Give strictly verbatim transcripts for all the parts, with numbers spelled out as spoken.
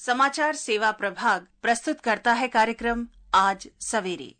समाचार सेवा प्रभाग प्रस्तुत करता है कार्यक्रम आज सवेरे।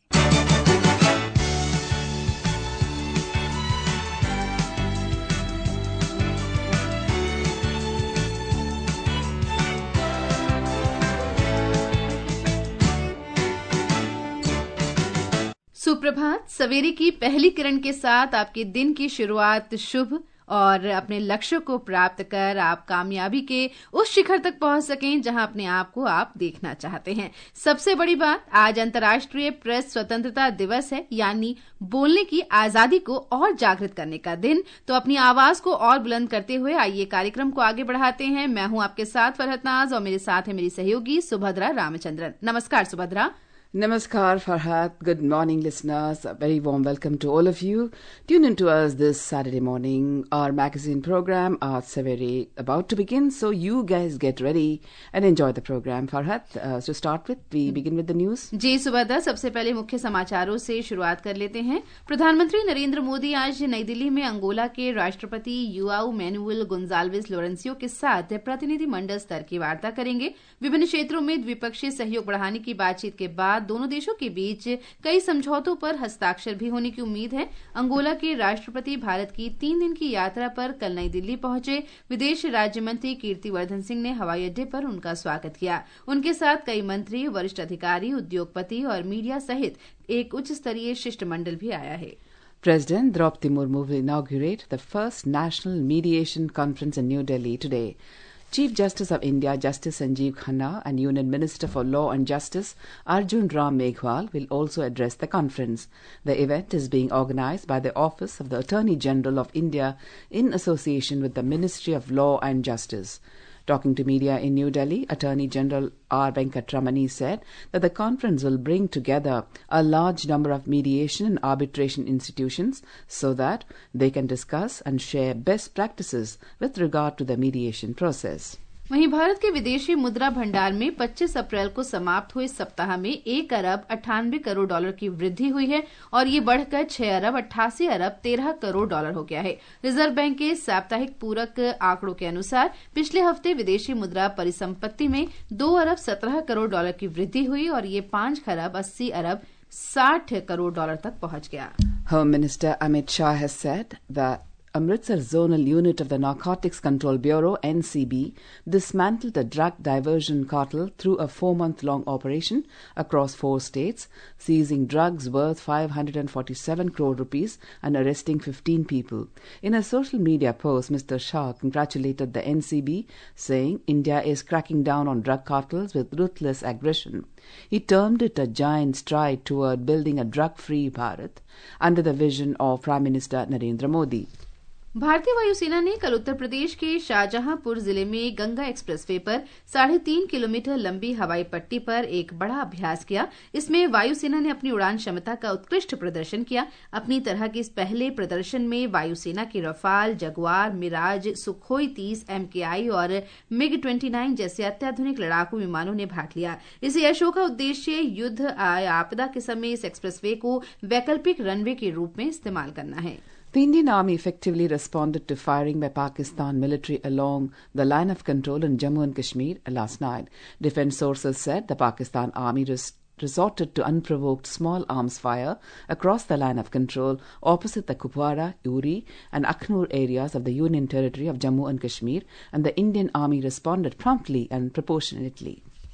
सुप्रभात। सवेरे की पहली किरण के साथ आपके दिन की शुरुआत शुभ और अपने लक्ष्य को प्राप्त कर आप कामयाबी के उस शिखर तक पहुंच सकें जहां अपने आप को आप देखना चाहते हैं। सबसे बड़ी बात, आज अंतर्राष्ट्रीय प्रेस स्वतंत्रता दिवस है, यानी बोलने की आजादी को और जागृत करने का दिन। तो अपनी आवाज को और बुलंद करते हुए आइए कार्यक्रम को आगे बढ़ाते हैं। मैं हूं आपके साथ फरहत नाज और मेरे साथ है मेरी सहयोगी सुभद्रा रामचंद्रन। नमस्कार Subhadra. Namaskar, Farhat. Good morning, listeners. A very warm welcome to all of you. Tune in to us this Saturday morning. Our magazine program, Aaj Savere, about to begin. So you guys get ready and enjoy the program. Farhat, uh, to start with, we begin with the news. जी सुबह, सबसे पहले मुख्य समाचारों से शुरुआत कर लेते हैं। प्रधानमंत्री नरेंद्र मोदी आज नई दिल्ली में अंगोला के राष्ट्रपति युआऊ मैनुअल गोंजाल्विस लोरेंसियो के साथ प्रतिनिधि मंडल स्तर की वार्ता करेंगे। विभिन्न क्षेत्रों में द्विपक्षीय सहयोग बढ़ाने की बातचीत के बाद दोनों देशों के बीच कई समझौतों पर हस्ताक्षर भी होने की उम्मीद है। अंगोला के राष्ट्रपति भारत की तीन दिन की यात्रा पर कल नई दिल्ली पहुंचे। विदेश राज्य मंत्री कीर्तिवर्धन सिंह ने हवाई अड्डे पर उनका स्वागत किया। उनके साथ कई मंत्री, वरिष्ठ अधिकारी, उद्योगपति और मीडिया सहित एक उच्च स्तरीय शिष्टमंडल भी आया है। President Draupadi Murmu will inaugurate the first National Mediation Conference in New Delhi today. Chief Justice of India, Justice Sanjeev Khanna, and Union Minister for Law and Justice, Arjun Ram Meghwal, will also address the conference. The event is being organized by the Office of the Attorney General of India in association with the Ministry of Law and Justice. Talking to media in New Delhi, Attorney General R. Venkatramani said that the conference will bring together a large number of mediation and arbitration institutions so that they can discuss and share best practices with regard to the mediation process. वहीं भारत के विदेशी मुद्रा भंडार में पच्चीस अप्रैल को समाप्त हुए सप्ताह में एक अरब अट्ठानवे करोड़ डॉलर की वृद्धि हुई है और ये बढ़कर छह अरब अट्ठासी अरब तेरह करोड़ डॉलर हो गया है। रिजर्व बैंक के साप्ताहिक पूरक आंकड़ों के अनुसार पिछले हफ्ते विदेशी मुद्रा परिसंपत्ति में दो अरब सत्रह करोड़ डॉलर की वृद्धि हुई और ये पांच खरब अस्सी अरब साठ करोड़ डॉलर तक पहुंच गया। Home Minister Amit Shah has said that Amritsar Zonal Unit of the Narcotics Control Bureau, N C B, dismantled a drug diversion cartel through a four-month-long operation across four states, seizing drugs worth five hundred forty-seven crore rupees and arresting fifteen people. In a social media post, Mister Shah congratulated the N C B, saying India is cracking down on drug cartels with ruthless aggression. He termed it a giant stride toward building a drug-free Bharat under the vision of Prime Minister Narendra Modi. भारतीय वायुसेना ने कल उत्तर प्रदेश के शाहजहांपुर जिले में Ganga expressway पर साढ़े तीन किलोमीटर लंबी हवाई पट्टी पर एक बड़ा अभ्यास किया। इसमें वायुसेना ने अपनी उड़ान क्षमता का उत्कृष्ट प्रदर्शन किया। अपनी तरह के इस पहले प्रदर्शन में वायुसेना के रफाल, जगुआर, मिराज, सुखोई तीस, एमकेआई और मिग उनतीस जैसे अत्याधुनिक लड़ाकू विमानों ने भाग लिया। इस एयरशो का उद्देश्य युद्ध या आपदा के समय इस एक्सप्रेसवे को वैकल्पिक रनवे के रूप में इस्तेमाल करना है। The Indian Army effectively responded to firing by Pakistan military along the line of control in Jammu and Kashmir last night. Defense sources said the Pakistan Army res- resorted to unprovoked small arms fire across the line of control opposite the Kupwara, Uri and Akhnur areas of the Union Territory of Jammu and Kashmir, and the Indian Army responded promptly and proportionately.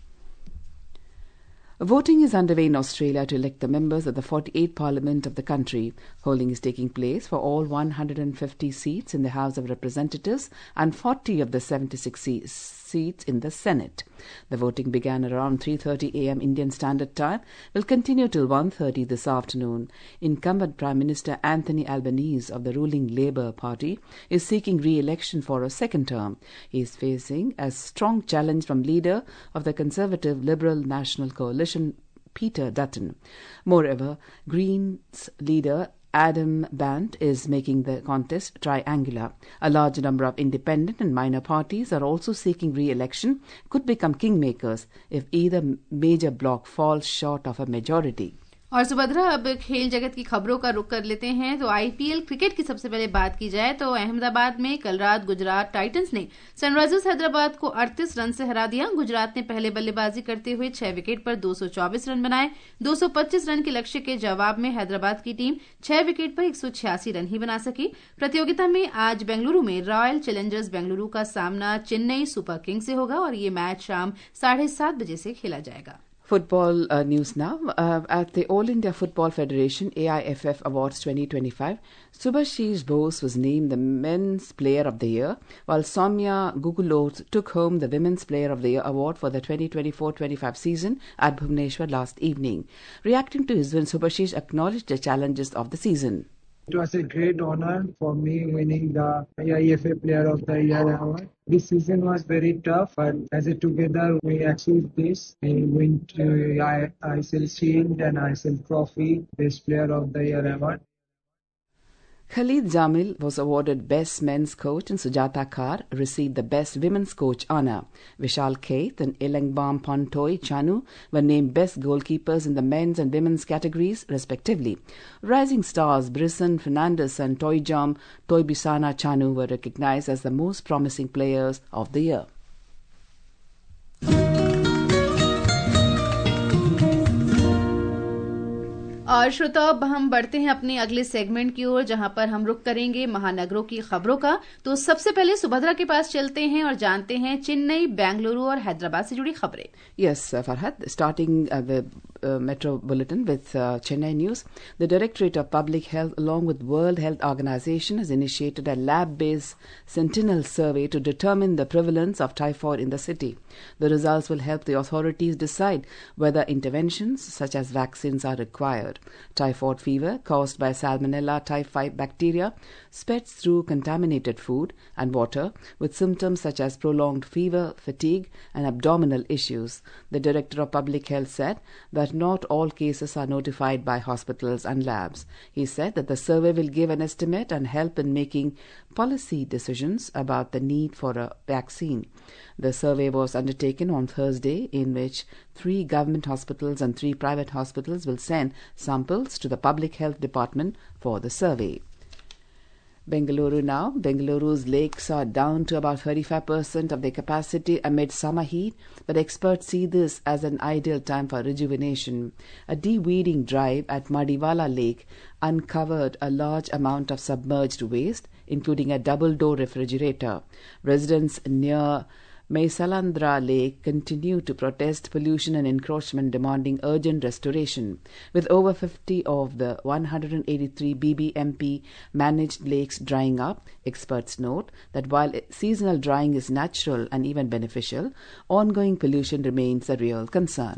Voting is underway in Australia to elect the members of the forty-eighth Parliament of the country. Polling is taking place for all one hundred fifty seats in the House of Representatives and forty of the seventy-six seats in the Senate. The voting began around three thirty a m Indian Standard Time, will continue till one thirty this afternoon. Incumbent Prime Minister Anthony Albanese of the ruling Labour Party is seeking re-election for a second term. He is facing a strong challenge from leader of the Conservative Liberal National Coalition, Peter Dutton. Moreover, Greens leader Adam Bandt is making the contest triangular. A large number of independent and minor parties are also seeking re-election, could become kingmakers if either major bloc falls short of a majority. और सुभद्रा, अब खेल जगत की खबरों का रुख कर लेते हैं। तो आईपीएल क्रिकेट की सबसे पहले बात की जाए तो अहमदाबाद में कल रात गुजरात टाइटंस ने सनराइजर्स हैदराबाद को अड़तीस रन से हरा दिया। गुजरात ने पहले बल्लेबाजी करते हुए छह विकेट पर दो सौ चौबीस रन बनाए। दो सौ पच्चीस रन के लक्ष्य के जवाब में हैदराबाद की टीम छह विकेट पर एक सौ छियासी रन ही बना सकी। प्रतियोगिता में आज बेंगलुरु में रॉयल चैलेंजर्स बेंगलुरु का सामना चेन्नई सुपर किंग्स से होगा और ये मैच शाम साढ़े सात बजे से खेला जाएगा। Football uh, news now. Uh, at the All India Football Federation A I F F Awards twenty twenty-five, Subhashish Bose was named the Men's Player of the Year, while Soumya Gugulot took home the Women's Player of the Year award for the twenty twenty-four twenty-five season at Bhubaneswar last evening. Reacting to his win, Subhashish acknowledged the challenges of the season. It was a great honor for me winning the A I F A Player of the Year award. This season was very tough, but as a together we achieved this. We win I S L Shield and I S L Trophy, Best Player of the Year award. Khalid Jamil was awarded Best Men's Coach and Sujata Kar received the Best Women's Coach honour. Vishal Keith and Ilangbam Pontoy Chanu were named Best Goalkeepers in the men's and women's categories, respectively. Rising stars Brisson Fernandes and Toyjam Toybisana Chanu were recognised as the most promising players of the year. और श्रोताओं, अब हम बढ़ते हैं अपने अगले segment की ओर, जहां पर हम रुख करेंगे महानगरों की खबरों का। तो सबसे पहले सुभद्रा के पास चलते हैं और जानते हैं चेन्नई, बेंगलुरु और हैदराबाद से जुड़ी खबरें। Yes, uh, Farhad, starting uh, the uh, Metro Bulletin with uh, Chennai News. The Directorate of Public Health along with World Health Organization has initiated a lab-based sentinel survey to determine the prevalence of typhoid in the city. The results will help the authorities decide whether interventions such as vaccines are required. Typhoid fever caused by Salmonella type five bacteria spreads through contaminated food and water with symptoms such as prolonged fever, fatigue and abdominal issues. The Director of Public Health said that not all cases are notified by hospitals and labs. He said that the survey will give an estimate and help in making policy decisions about the need for a vaccine. The survey was undertaken on Thursday, in which three government hospitals and three private hospitals will send samples to the Public Health Department for the survey. Bengaluru now. Bengaluru's lakes are down to about thirty-five percent of their capacity amid summer heat, but experts see this as an ideal time for rejuvenation. A de-weeding drive at Madiwala Lake uncovered a large amount of submerged waste, including a double-door refrigerator. Residents near Maisalandra Lake continue to protest pollution and encroachment, demanding urgent restoration. With over fifty of the one hundred eighty-three B B M P managed lakes drying up, experts note that while seasonal drying is natural and even beneficial, ongoing pollution remains a real concern.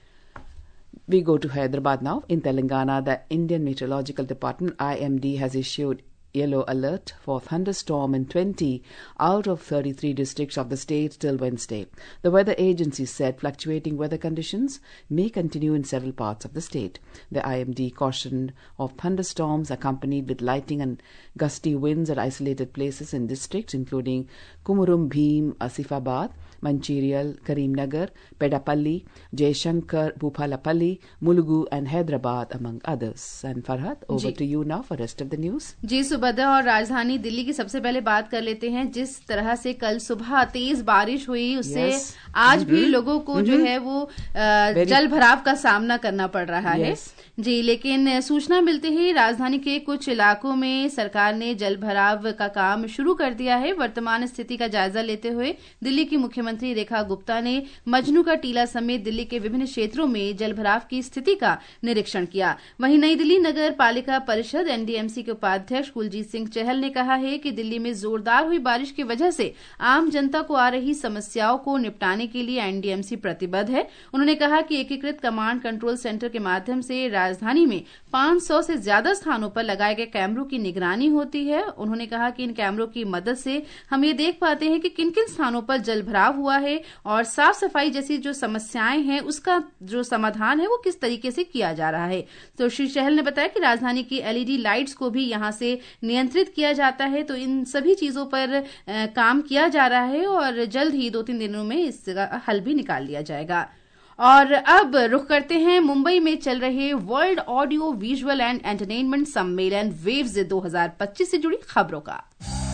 We go to Hyderabad now. In Telangana, the Indian Meteorological Department I M D has issued yellow alert for thunderstorm in twenty out of thirty-three districts of the state till Wednesday. The weather agency said fluctuating weather conditions may continue in several parts of the state. The I M D cautioned of thunderstorms accompanied with lightning and gusty winds at isolated places in districts including Kumurum Bhim, Asifabad, Mancherial, Karimnagar, Pedapalli, Jaishankar, Bhupalapalli, Mulugu and Hyderabad among others. And Farhad, over to you now for rest of the news. जी सुभद्रा, और राजधानी दिल्ली की सबसे पहले बात कर लेते हैं। जिस तरह से कल सुबह तेज बारिश हुई, उससे yes. आज भी mm-hmm. लोगों को mm-hmm. जो है वो आ, जल भराव का सामना करना पड़ रहा yes. है जी। लेकिन सूचना मिलते ही राजधानी के कुछ इलाकों में सरकार ने जल भराव का काम शुरू कर दिया है। वर्तमान स्थिति का जायजा लेते हुए दिल्ली की मुख्यमंत्री रेखा गुप्ता ने मजनू का टीला समेत दिल्ली के विभिन्न क्षेत्रों में जल भराव की स्थिति का निरीक्षण किया। वहीं नई दिल्ली नगर पालिका परिषद एनडीएमसी के उपाध्यक्ष कुलजीत सिंह चहल ने कहा है कि दिल्ली में जोरदार हुई बारिश की वजह से आम जनता को आ रही समस्याओं को निपटाने के लिए एनडीएमसी प्रतिबद्ध है। उन्होंने कहा कि एकीकृत कमांड कंट्रोल सेंटर के माध्यम से राजधानी में पांच सौ से ज्यादा स्थानों पर लगाए गए कैमरों की निगरानी होती है। उन्होंने कहा कि इन कैमरों की मदद से हम ये देख पाते हैं कि किन किन स्थानों पर जल भराव हुआ है और साफ सफाई जैसी जो समस्याएं हैं उसका जो समाधान है वो किस तरीके से किया जा रहा है। तो श्री चहल ने बताया कि राजधानी की एलईडी लाइट्स को भी यहां से नियंत्रित किया जाता है। तो इन सभी चीजों पर आ, काम किया जा रहा है और जल्द ही दो तीन दिनों में इसका हल भी निकाल लिया जाएगा। और अब रुख करते हैं मुंबई में चल रहे world audio visual and entertainment सम्मेलन वेव्स दो हज़ार पच्चीस से जुड़ी खबरों का।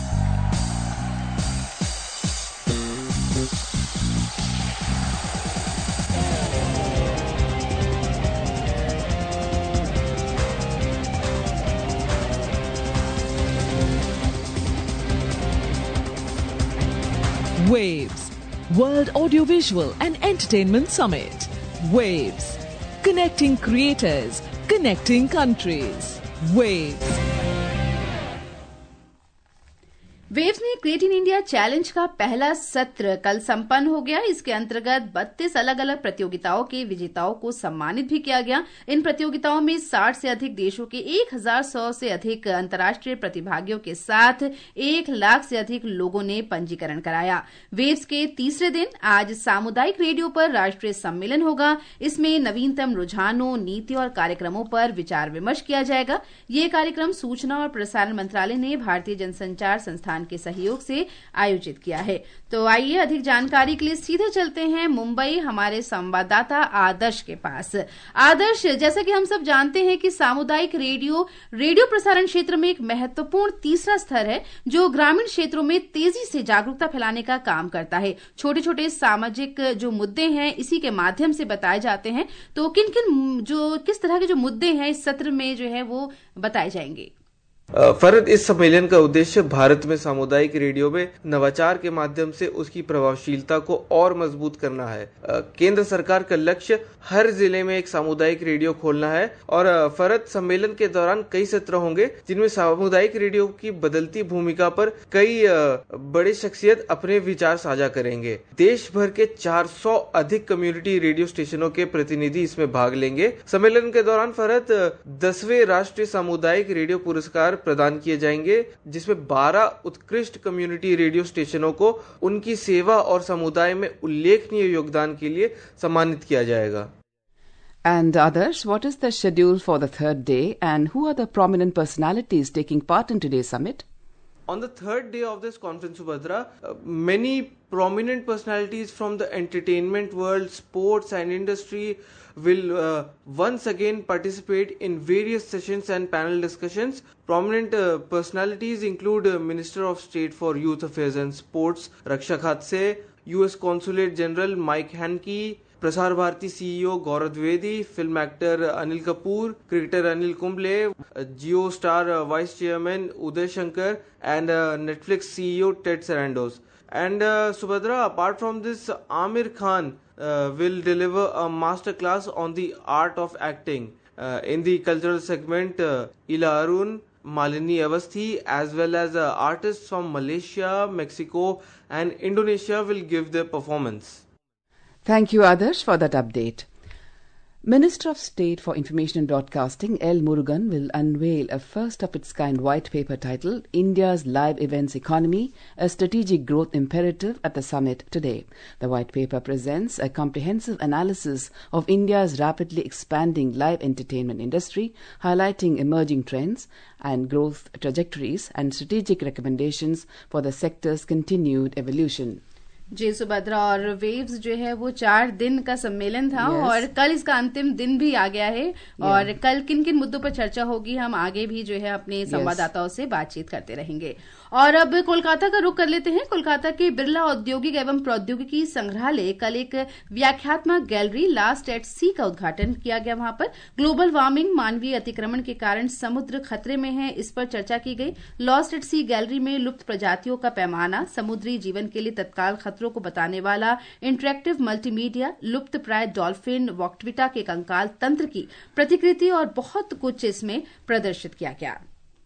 Waves, World Audiovisual and Entertainment Summit. Waves, connecting creators, connecting countries. Waves. Waves में क्रिएट इन इंडिया चैलेंज का पहला सत्र कल संपन्न हो गया। इसके अंतर्गत बत्तीस अलग अलग प्रतियोगिताओं के विजेताओं को सम्मानित भी किया गया। इन प्रतियोगिताओं में साठ से अधिक देशों के एक हज़ार सौ से अधिक अंतर्राष्ट्रीय प्रतिभागियों के साथ एक लाख से अधिक लोगों ने पंजीकरण कराया। वेव्स के तीसरे दिन आज सामुदायिक रेडियो पर राष्ट्रीय सम्मेलन होगा। इसमें नवीनतम रुझानों, नीति और कार्यक्रमों पर विचार विमर्श किया जाएगा। ये कार्यक्रम सूचना और प्रसारण मंत्रालय ने भारतीय जनसंचार संस्थान के सहयोग से आयोजित किया है। तो आइए अधिक जानकारी के लिए सीधे चलते हैं मुंबई हमारे संवाददाता आदर्श के पास। आदर्श, जैसा कि हम सब जानते हैं कि सामुदायिक रेडियो रेडियो प्रसारण क्षेत्र में एक महत्वपूर्ण तीसरा स्तर है जो ग्रामीण क्षेत्रों में तेजी से जागरूकता फैलाने का काम करता है। छोटे छोटे सामाजिक जो मुद्दे हैं इसी के माध्यम से बताए जाते हैं। तो किन किन जो किस तरह के जो मुद्दे हैं इस सत्र में जो है वो बताए जाएंगे? फरद, इस सम्मेलन का उद्देश्य भारत में सामुदायिक रेडियो में नवाचार के माध्यम से उसकी प्रभावशीलता को और मजबूत करना है। केंद्र सरकार का लक्ष्य हर जिले में एक सामुदायिक रेडियो खोलना है और फरद, सम्मेलन के दौरान कई सत्र होंगे जिनमें सामुदायिक रेडियो की बदलती भूमिका पर कई बड़े शख्सियत अपने विचार साझा करेंगे। देश भर के चार सौ अधिक कम्युनिटी रेडियो स्टेशनों के प्रतिनिधि इसमें भाग लेंगे। सम्मेलन के दौरान फरद दसवें राष्ट्रीय सामुदायिक रेडियो पुरस्कार प्रदान किए जाएंगे जिसमें बारह उत्कृष्ट कम्युनिटी रेडियो स्टेशनों को उनकी सेवा और समुदाय में उल्लेखनीय योगदान के लिए सम्मानित किया जाएगा। And others, what is the schedule for the third day and who are the prominent personalities taking part in today's summit? On the third day of this conference, Subhadra, uh, many prominent personalities from the entertainment world, sports and industry will uh, once again participate in various sessions and panel discussions. Prominent uh, personalities include uh, Minister of State for Youth Affairs and Sports, Raksha Khatse, U S Consulate General Mike Hankey, Prasar Bharati CEO Gaurav Dwivedi, film actor Anil Kapoor, cricketer Anil Kumble, Jio Star vice chairman Uday Shankar and uh, Netflix C E O Ted Sarandos. And uh, Subhadra, apart from this, Amir Khan uh, will deliver a master class on the art of acting. Uh, in the cultural segment, uh, Ila Arun, Malini Avasthi, as well as uh, artists from Malaysia, Mexico and Indonesia will give their performance. Thank you, Adarsh, for that update. Minister of State for Information and Broadcasting L. Murugan will unveil a first-of-its-kind white paper titled India's Live Events Economy, a Strategic Growth Imperative at the summit today. The white paper presents a comprehensive analysis of India's rapidly expanding live entertainment industry, highlighting emerging trends and growth trajectories and strategic recommendations for the sector's continued evolution. जी सुभद्रा, और Waves जो है वो चार दिन का सम्मेलन था yes. और कल इसका अंतिम दिन भी आ गया है yeah. और कल किन किन मुद्दों पर चर्चा होगी हम आगे भी जो है अपने yes. संवाददाताओं से बातचीत करते रहेंगे। और अब कोलकाता का रुख कर लेते हैं। कोलकाता के बिरला औद्योगिक एवं प्रौद्योगिकी संग्रहालय कल एक व्याख्यात्मक गैलरी लास्ट एट सी का उद्घाटन किया गया। वहां पर ग्लोबल वार्मिंग, मानवीय अतिक्रमण के कारण समुद्र खतरे में है, इस पर चर्चा की गई। लॉस्ट एट सी गैलरी में लुप्त प्रजातियों का पैमाना, समुद्री जीवन के लिए तत्काल खतरों को बताने वाला इंटरैक्टिव मल्टीमीडिया, लुप्त प्राय डॉल्फिन वॉक्टविटा के कंकाल तंत्र की प्रतिकृति और बहुत कुछ इसमें प्रदर्शित किया गया।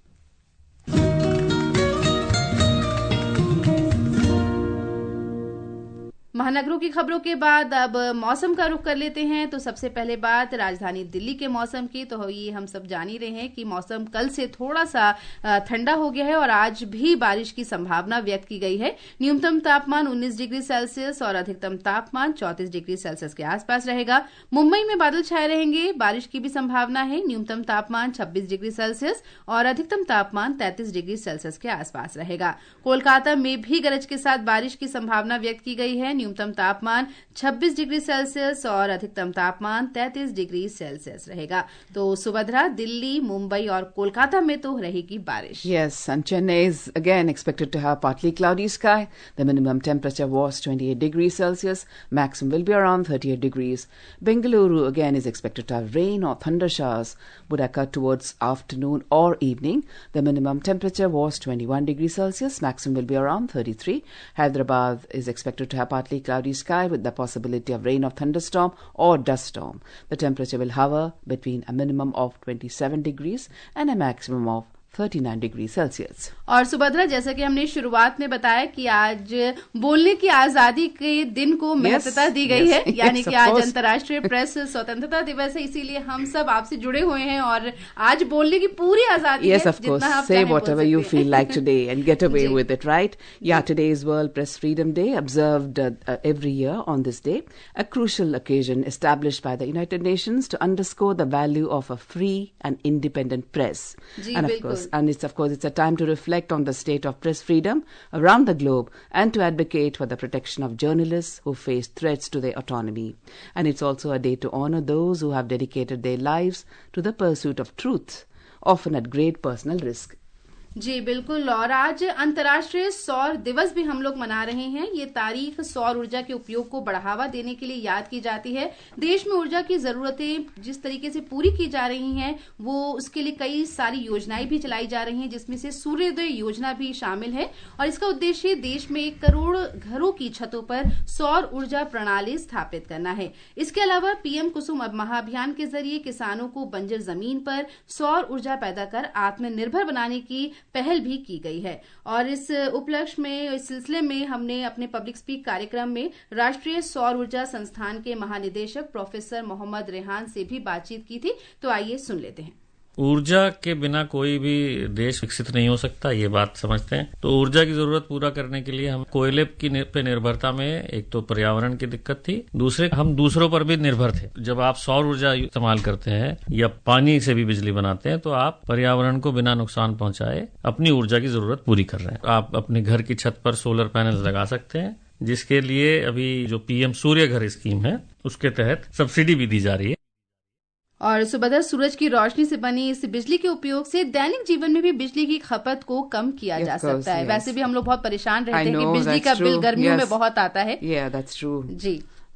महानगरों की खबरों के बाद अब मौसम का रुख कर लेते हैं। तो सबसे पहले बात राजधानी दिल्ली के मौसम की। तो ये हम सब जान ही रहे हैं कि मौसम कल से थोड़ा सा ठंडा हो गया है और आज भी बारिश की संभावना व्यक्त की गई है। न्यूनतम तापमान उन्नीस डिग्री सेल्सियस और अधिकतम तापमान चौंतीस डिग्री सेल्सियस के आसपास रहेगा। मुंबई में बादल छाए रहेंगे, बारिश की भी संभावना है। न्यूनतम तापमान छब्बीस डिग्री सेल्सियस और अधिकतम तापमान तैंतीस डिग्री सेल्सियस के आसपास रहेगा। कोलकाता में भी गरज के साथ बारिश की संभावना व्यक्त की गई है। न्यूनतम तापमान छब्बीस डिग्री सेल्सियस और अधिकतम तापमान तैंतीस डिग्री सेल्सियस रहेगा। तो सुभद्रा, दिल्ली, मुंबई और कोलकाता में तो रहेगी बारिश। Yes, and Chennai is again expected to have partly cloudy sky. The minimum temperature was twenty-eight degrees Celsius. Maximum will be around thirty-eight degrees. Bengaluru again is expected to have rain or thunder showers would occur towards afternoon or evening. The minimum temperature was twenty-one degrees Celsius. Maximum will be around thirty-three. Hyderabad is expected to have partly cloudy sky with the possibility of rain or thunderstorm or dust storm. The temperature will hover between a minimum of twenty-seven degrees and a maximum of thirty-nine degrees Celsius. और सुभद्रा, जैसा कि हमने शुरुआत में बताया कि आज बोलने की आजादी के दिन को महत्वता yes, दी गई yes, है, यानी yes, कि आज अंतर्राष्ट्रीय प्रेस स्वतंत्रता दिवस है, इसीलिए हम सब आपसे जुड़े हुए हैं और आज बोलने की पूरी आजादी yes, है। of course. Say whatever you feel like today and get away with it, right? Yeah, today is World Press Freedom Day, observed uh, uh, every year on this day, a crucial occasion established by the United Nations to underscore the value of a free and independent press. Ji, and of बिल्कुल। course, and it's of course it's a time to reflect on the state of press freedom around the globe and to advocate for the protection of journalists who face threats to their autonomy. And it's also a day to honor those who have dedicated their lives to the pursuit of truth, often at great personal risk. जी बिल्कुल। और आज अंतर्राष्ट्रीय सौर दिवस भी हम लोग मना रहे हैं। ये तारीख सौर ऊर्जा के उपयोग को बढ़ावा देने के लिए याद की जाती है। देश में ऊर्जा की जरूरतें जिस तरीके से पूरी की जा रही हैं, वो उसके लिए कई सारी योजनाएं भी चलाई जा रही हैं, जिसमें से सूर्योदय योजना भी शामिल है। और इसका उद्देश्य देश में एक करोड़ घरों की छतों पर सौर ऊर्जा प्रणाली स्थापित करना है। इसके अलावा पीएम कुसुम महाअभियान के जरिए किसानों को बंजर जमीन पर सौर ऊर्जा पैदा कर आत्मनिर्भर बनाने की पहल भी की गई है। और इस उपलक्ष्य में, इस सिलसिले में हमने अपने पब्लिक स्पीक कार्यक्रम में राष्ट्रीय सौर ऊर्जा संस्थान के महानिदेशक प्रोफेसर मोहम्मद रेहान से भी बातचीत की थी। तो आइए सुन लेते हैं। ऊर्जा के बिना कोई भी देश विकसित नहीं हो सकता, ये बात समझते हैं। तो ऊर्जा की जरूरत पूरा करने के लिए हम कोयले की पे निर्भरता में एक तो पर्यावरण की दिक्कत थी, दूसरे हम दूसरों पर भी निर्भर थे। जब आप सौर ऊर्जा इस्तेमाल करते हैं या पानी से भी बिजली बनाते हैं तो आप पर्यावरण को बिना नुकसान पहुंचाए अपनी ऊर्जा की जरूरत पूरी कर रहे हैं। आप अपने घर की छत पर सोलर पैनल लगा सकते हैं, जिसके लिए अभी जो पीएम सूर्य घर स्कीम है उसके तहत सब्सिडी भी दी जा रही है। और सुभद्रा, सूरज की रोशनी से बनी इस बिजली के उपयोग से दैनिक जीवन में भी बिजली की खपत को कम किया जा सकता है। वैसे भी हम लोग बहुत परेशान रहते हैं कि बिजली का बिल गर्मियों में बहुत आता है। Yeah, that's true. जी।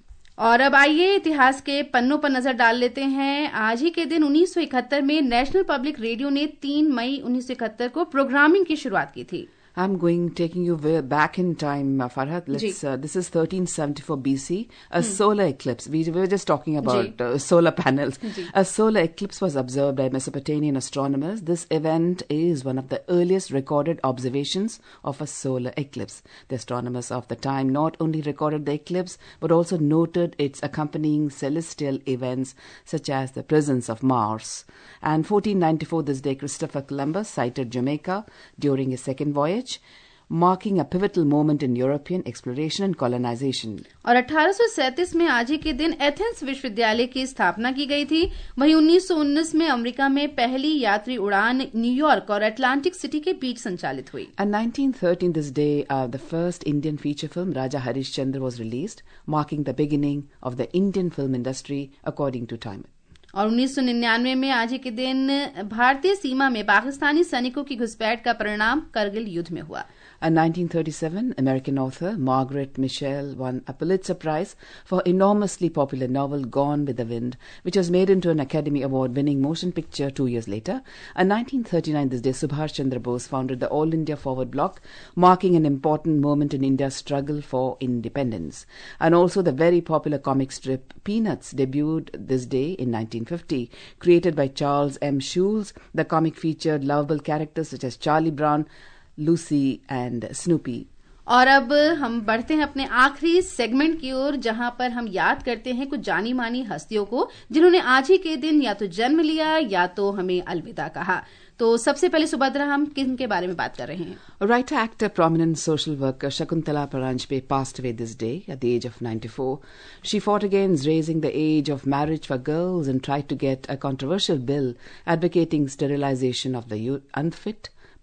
और अब आइए इतिहास के पन्नों पर नजर डाल लेते हैं। आज ही के दिन उन्नीस सौ इकहत्तर में नेशनल पब्लिक रेडियो ने तीन मई उन्नीस सौ इकहत्तर को प्रोग्रामिंग की शुरुआत की थी। I'm going, taking you way back in time, uh, Farhat. Let's, uh, this is thirteen seventy-four B C, a hmm. solar eclipse. We, we were just talking about uh, solar panels. Ji. A solar eclipse was observed by Mesopotamian astronomers. This event is one of the earliest recorded observations of a solar eclipse. The astronomers of the time not only recorded the eclipse, but also noted its accompanying celestial events, such as the presence of Mars. And fourteen ninety-four, this day, Christopher Columbus sighted Jamaica during his second voyage, marking a pivotal moment in European exploration and colonization. और अठारह सौ सैंतीस में आज ही के दिन Athens विश्वविद्यालय की स्थापना की गई थी। वहीं उन्नीस सौ उन्नीस में अमेरिका में पहली यात्री उड़ान न्यूयॉर्क और अटलांटिक सिटी के बीच संचालित हुई। And nineteen thirteen, this day, uh, the first Indian feature film Raja Harishchandra was released, marking the beginning of the Indian film industry according to time. और उन्नीस सौ निन्यानवे में आज ही के दिन भारतीय सीमा में पाकिस्तानी सैनिकों की घुसपैठ का परिणाम करगिल युद्ध में हुआ। In nineteen thirty-seven, American author Margaret Mitchell won a Pulitzer Prize for enormously popular novel Gone with the Wind, which was made into an Academy Award-winning motion picture two years later. In nineteen thirty-nine, this day, Subhash Chandra Bose founded the All India Forward Bloc, marking an important moment in India's struggle for independence. And also the very popular comic strip Peanuts debuted this day in nineteen fifty. Created by Charles M. Schulz, the comic featured lovable characters such as Charlie Brown, Lucy and Snoopy. और अब हम बढ़ते हैं अपने आखिरी segment की ओर, जहां पर हम याद करते हैं कुछ जानी मानी हस्तियों को जिन्होंने आज ही के दिन या तो जन्म लिया या तो हमें अलविदा कहा। तो सबसे पहले सुभद्रा, हम किन के बारे में बात कर रहे हैं? Writer, actor, prominent social worker Shakuntala Paranjpe passed away this day at the age of ninety-four. She fought against raising the age of marriage for girls and tried to get a controversial bill advocating sterilization of the unfit,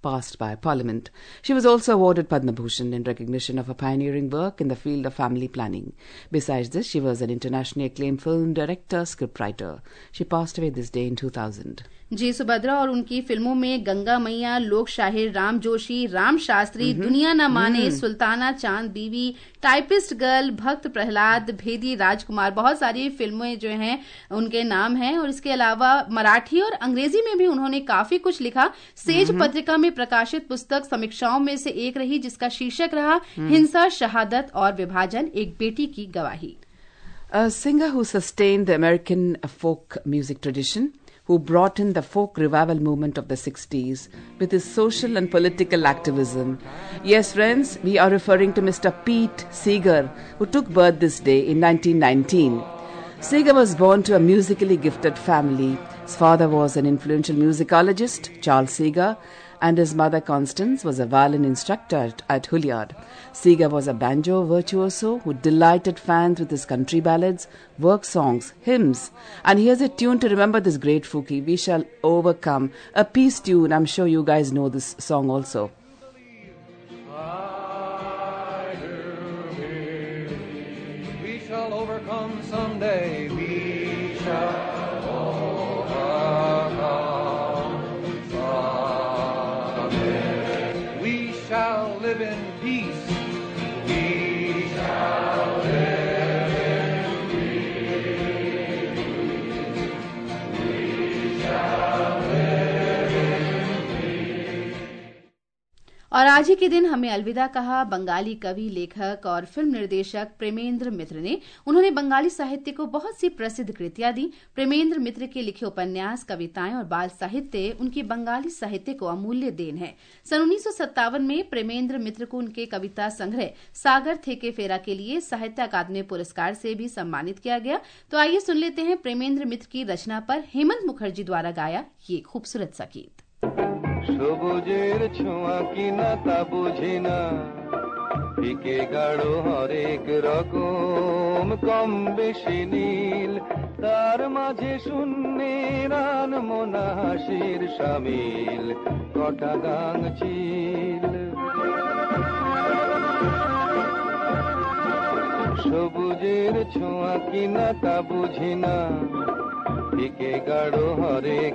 passed by Parliament. She was also awarded Padma Bhushan in recognition of her pioneering work in the field of family planning. Besides this, she was an internationally acclaimed film director, scriptwriter. She passed away this day in two thousand. जी सुभद्रा और उनकी फिल्मों में गंगा मैया, लोक शाहिर, राम जोशी, राम शास्त्री, दुनिया न माने, सुल्ताना चांद बीवी, टाइपिस्ट गर्ल, भक्त प्रहलाद, भेदी राजकुमार, बहुत सारी फिल्में जो हैं उनके नाम हैं। और इसके अलावा मराठी और अंग्रेजी में भी उन्होंने काफी कुछ लिखा। सेज पत्रिका में प्रकाशित पुस्तक समीक्षाओं में से एक रही, जिसका शीर्षक रहा हिंसा, शहादत और विभाजन, एक बेटी की गवाही। A singer who sustained the American folk music tradition, who brought in the folk revival movement of the sixties with his social and political activism. Yes, friends, we are referring to Mister Pete Seeger, who took birth this day in nineteen nineteen. Seeger was born to a musically gifted family. His father was an influential musicologist, Charles Seeger, and his mother Constance was a violin instructor at, at Juilliard. Seeger was a banjo virtuoso who delighted fans with his country ballads, work songs, hymns. And here's a tune to remember this great Fouki, We Shall Overcome, a peace tune. I'm sure you guys know this song also. We shall overcome someday. We shall live in peace. We shall live in peace. We shall live in peace. और आज ही के दिन हमें अलविदा कहा बंगाली कवि, लेखक और फिल्म निर्देशक प्रेमेंद्र मित्र ने। उन्होंने बंगाली साहित्य को बहुत सी प्रसिद्ध कृतियां दी। प्रेमेंद्र मित्र के लिखे उपन्यास, कविताएं और बाल साहित्य उनकी बंगाली साहित्य को अमूल्य देन है। सन उन्नीस सौ सत्तावन में प्रेमेंद्र मित्र को उनके कविता संग्रह सागर थे के फेरा के लिए साहित्य अकादमी पुरस्कार से भी सम्मानित किया गया। तो आइए सुन लेते हैं प्रेमेंद्र मित्र की रचना पर हेमंत मुखर्जी द्वारा गाया ये खूबसूरत सा गीत। সবুজের ছোঁয়া কিনা তা বুঝি না, ফিকে গাঢ় হরেক রকম, কম বেশি নীল, তার মাঝে শূন্যের আনমনা হাসির সামিল, কটা গাং চিল। সবুজের ছোঁয়া কিনা তা বুঝি না, ফিকে গাঢ় হরেক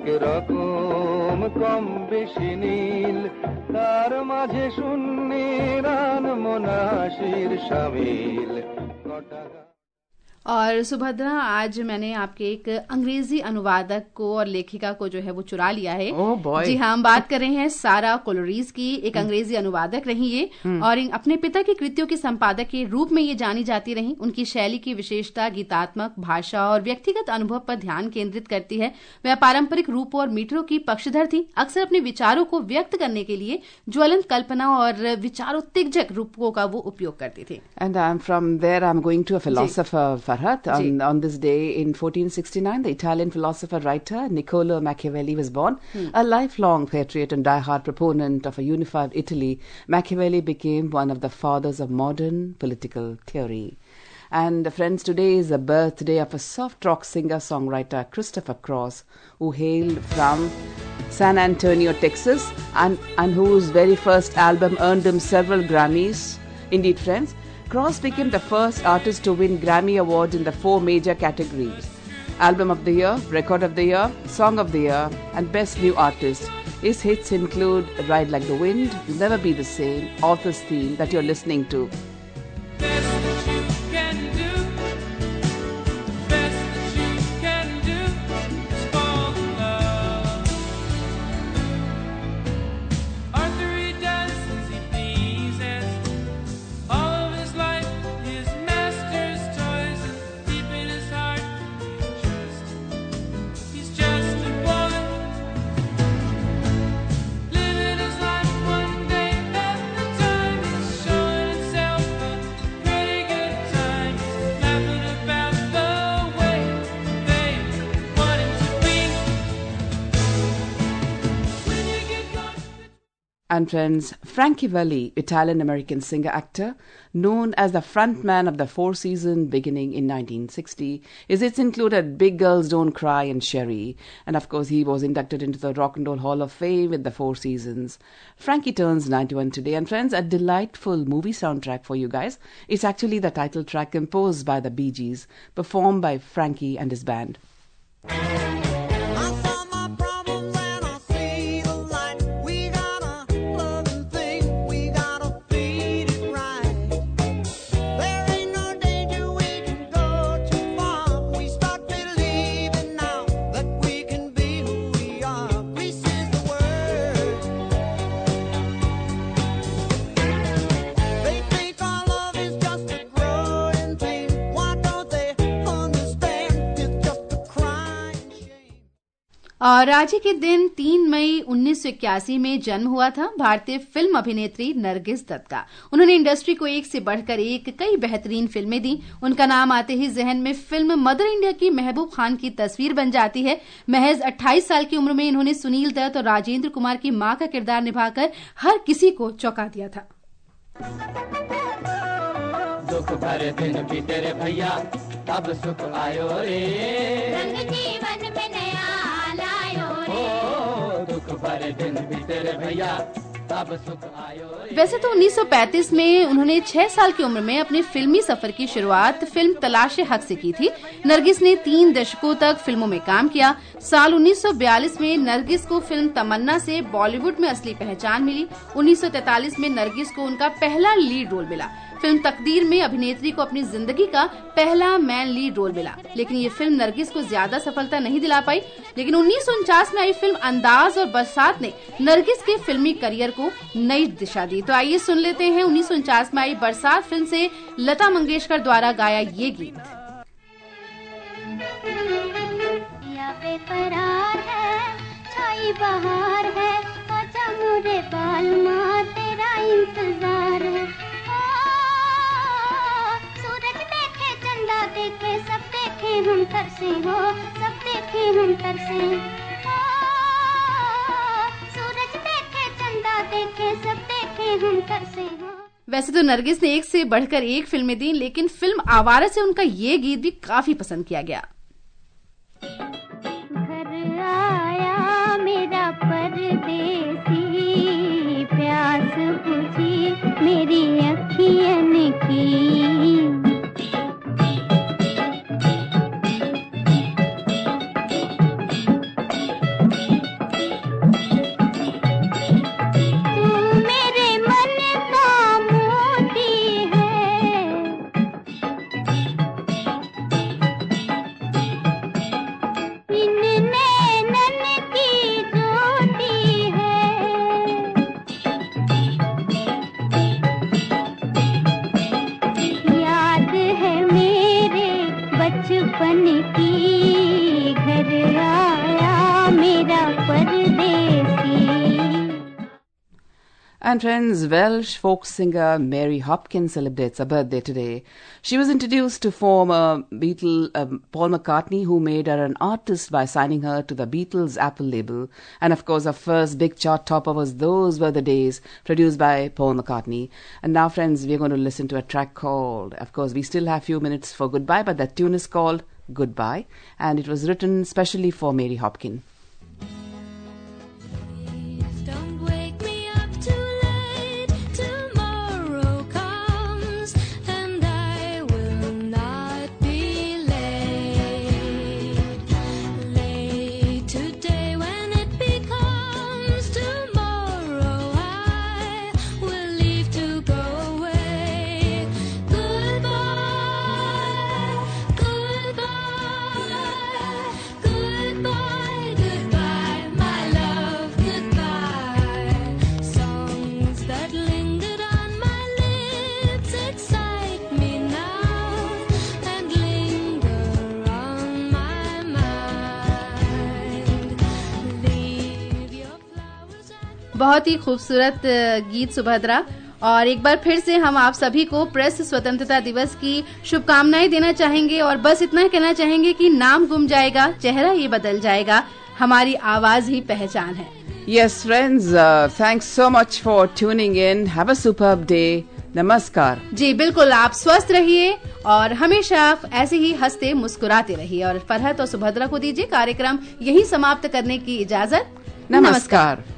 রকম, কম বেশি নীল, তার মাঝে শূন্যের আনমনা হাসির সামিল, কটা। और सुभद्रा, आज मैंने आपके एक अंग्रेजी अनुवादक को और लेखिका को जो है वो चुरा लिया है। oh boy. जी हाँ, हम बात कर रहे हैं सारा कोलोरीज की। एक अंग्रेजी अनुवादक रही ये और अपने पिता की कृतियों के संपादक के रूप में ये जानी जाती रही। उनकी शैली की विशेषता गीतात्मक भाषा और व्यक्तिगत अनुभव पर ध्यान केंद्रित करती है। वह पारंपरिक रूपों और मीटरों की पक्षधर थी। अक्सर अपने विचारों को व्यक्त करने के लिए ज्वलंत कल्पना और विचारोत्तेजक रूपों का वो उपयोग करती थी। And I'm from there, I'm going to a philosopher, On, on this day in fourteen sixty-nine, the Italian philosopher writer Niccolo Machiavelli was born. Hmm. A lifelong patriot and diehard proponent of a unified Italy, Machiavelli became one of the fathers of modern political theory. And friends, today is the birthday of a soft rock singer-songwriter, Christopher Cross, who hailed from San Antonio, Texas, and, and whose very first album earned him several Grammys. Indeed, friends, Cross became the first artist to win Grammy Awards in the four major categories: Album of the Year, Record of the Year, Song of the Year, and Best New Artist. His hits include Ride Like the Wind, Never Be the Same, Author's Theme that you're listening to. Living his life one day at a time, he's showing himself And friends, Frankie Valli, Italian-American singer-actor, known as the frontman of the Four Seasons beginning in nineteen sixty, his hits included Big Girls Don't Cry and Sherry. And of course, he was inducted into the Rock and Roll Hall of Fame with the Four Seasons. Frankie turns ninety-one today. And friends, a delightful movie soundtrack for you guys. It's actually the title track composed by the Bee Gees, performed by Frankie and his band. और आज ही के दिन तीन मई उन्नीस सौ इक्यासी में जन्म हुआ था भारतीय फिल्म अभिनेत्री नरगिस दत्त का। उन्होंने इंडस्ट्री को एक से बढ़कर एक कई बेहतरीन फिल्में दी। उनका नाम आते ही जहन में फिल्म मदर इंडिया की महबूब खान की तस्वीर बन जाती है। महज अट्ठाईस साल की उम्र में इन्होंने सुनील दत्त और राजेंद्र कुमार की मां का किरदार निभाकर हर किसी को चौंका दिया था। दुख भरे दिन बीते रे भैया, तब सुख आयो रे, रंग जीवन में नया लायो रे, दुख भरे दिन बीते रे भैया, तब सुख आयो रे। वैसे तो उन्नीस सौ पैंतीस में उन्होंने छह साल की उम्र में अपने फिल्मी सफर की शुरुआत फिल्म तलाश हक से की थी। नरगिस ने तीन दशकों तक फिल्मों में काम किया। साल उन्नीस सौ बयालीस में नरगिस को फिल्म तमन्ना से बॉलीवुड में असली पहचान मिली। उन्नीस सौ तैंतालीस में नरगिस को उनका पहला लीड रोल मिला। फिल्म तकदीर में अभिनेत्री को अपनी जिंदगी का पहला मैन लीड रोल मिला, लेकिन ये फिल्म नरगिस को ज्यादा सफलता नहीं दिला पाई। लेकिन उन्नीस सौ उनचास में आई फिल्म अंदाज और बरसात ने नरगिस के फिल्मी करियर को नई दिशा दी। तो आइए सुन लेते हैं उन्नीस सौ उनचास में आई बरसात फिल्म से लता मंगेशकर द्वारा गाया ये गीत। या बेकरार है, छाई बहार है, आजा मोरे बालमा तेरा इंतजार है। देखे सब देखे हम तरसे हो, सब देखे हम तरसे, सूरज देखे चंदा देखे सब देखे हम तरसे हो। वैसे तो नरगिस ने एक से बढ़कर एक फिल्में दी, लेकिन फिल्म आवारा से उनका ये गीत भी काफी पसंद किया गया। घर आया मेरा परदेसी, प्यास बुझी मेरी अखियन की, And friends, Welsh folk singer Mary Hopkins celebrates her birthday today. She was introduced to former Beatle um, Paul McCartney, who made her an artist by signing her to the Beatles Apple label. And of course, her first big chart topper was Those Were the Days, produced by Paul McCartney. And now, friends, we're going to listen to a track called, of course, we still have a few minutes for goodbye, but that tune is called Goodbye. And it was written specially for Mary Hopkins. बहुत ही खूबसूरत गीत सुभद्रा। और एक बार फिर से हम आप सभी को प्रेस स्वतंत्रता दिवस की शुभकामनाएं देना चाहेंगे और बस इतना कहना चाहेंगे कि नाम गुम जाएगा, चेहरा ये बदल जाएगा, हमारी आवाज ही पहचान है। Yes, friends, uh, thanks so much for tuning in. Have a superb day. नमस्कार। जी बिल्कुल, आप स्वस्थ रहिए और हमेशा ऐसे ही हंसते मुस्कुराते रहिए। और फरहत और सुभद्रा को दीजिए कार्यक्रम यही समाप्त करने की इजाजत। नमस्कार।